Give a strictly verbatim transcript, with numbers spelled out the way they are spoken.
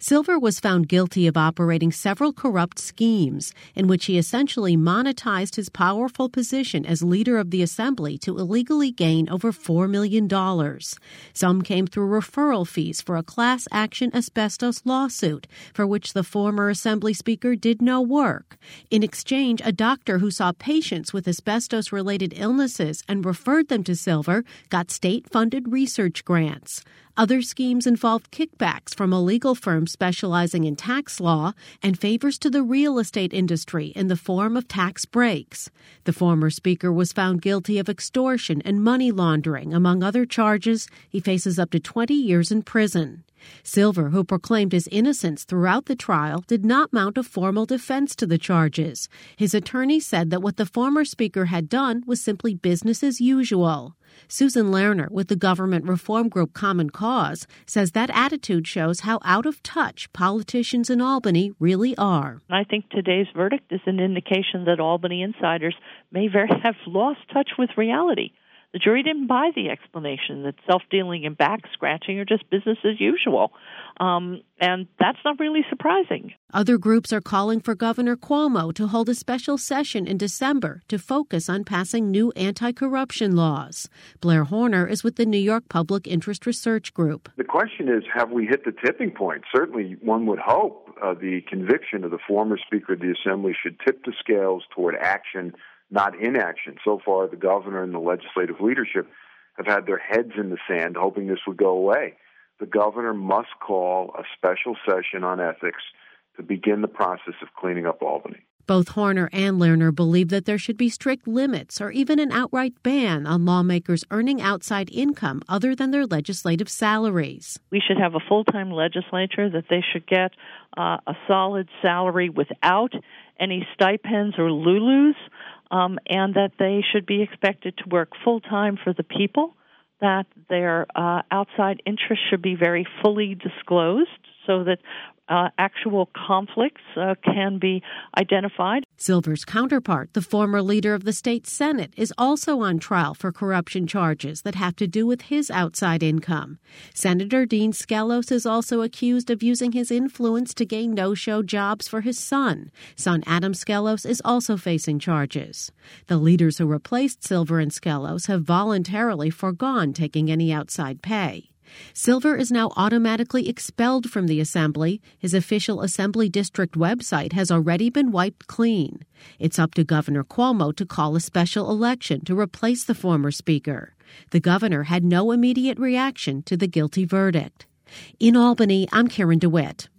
Silver was found guilty of operating several corrupt schemes in which he essentially monetized his powerful position as leader of the assembly to illegally gain over four million dollars. Some came through referral fees for a class action asbestos lawsuit for which the former assembly speaker did no work. In exchange, a doctor who saw patients with asbestos-related illnesses and referred them to Silver got state-funded research grants. Other schemes involved kickbacks from a legal firm specializing in tax law and favors to the real estate industry in the form of tax breaks. The former speaker was found guilty of extortion and money laundering, among other charges. He faces up to twenty years in prison. Silver, who proclaimed his innocence throughout the trial, did not mount a formal defense to the charges. His attorney said that what the former speaker had done was simply business as usual. Susan Lerner with the government reform group Common Cause says that attitude shows how out of touch politicians in Albany really are. I think today's verdict is an indication that Albany insiders may very have lost touch with reality. The jury didn't buy the explanation that self-dealing and back-scratching are just business as usual. Um, and that's not really surprising. Other groups are calling for Governor Cuomo to hold a special session in December to focus on passing new anti-corruption laws. Blair Horner is with the New York Public Interest Research Group. The question is, have we hit the tipping point? Certainly, one would hope uh, the conviction of the former Speaker of the Assembly should tip the scales toward action, not inaction. So far, the governor and the legislative leadership have had their heads in the sand, hoping this would go away. The governor must call a special session on ethics to begin the process of cleaning up Albany. Both Horner and Lerner believe that there should be strict limits or even an outright ban on lawmakers earning outside income other than their legislative salaries. We should have a full-time legislature, that they should get uh, a solid salary without any stipends or lulus, um, and that they should be expected to work full-time for the people, that their uh, outside interests should be very fully disclosed so that Uh, actual conflicts uh, can be identified. Silver's counterpart, the former leader of the state Senate, is also on trial for corruption charges that have to do with his outside income. Senator Dean Skelos is also accused of using his influence to gain no-show jobs for his son. Son Adam Skelos is also facing charges. The leaders who replaced Silver and Skelos have voluntarily foregone taking any outside pay. Silver is now automatically expelled from the assembly. His official assembly district website has already been wiped clean. It's up to Governor Cuomo to call a special election to replace the former speaker. The governor had no immediate reaction to the guilty verdict. In Albany, I'm Karen DeWitt.